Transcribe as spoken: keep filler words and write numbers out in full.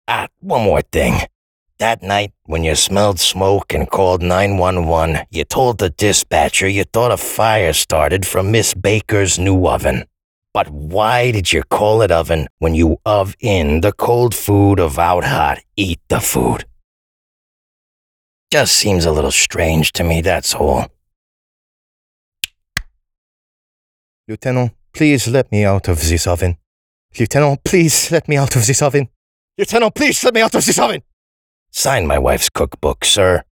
Ah, one more thing. That night, when you smelled smoke and called nine one one, you told the dispatcher you thought a fire started from Miss Baker's new oven. But why did you call it oven when you of in the cold food of out hot eat the food? Just seems a little strange to me, that's all. Lieutenant, please let me out of this oven. Lieutenant, please let me out of this oven. Lieutenant, please let me out of this oven. Sign my wife's cookbook, sir.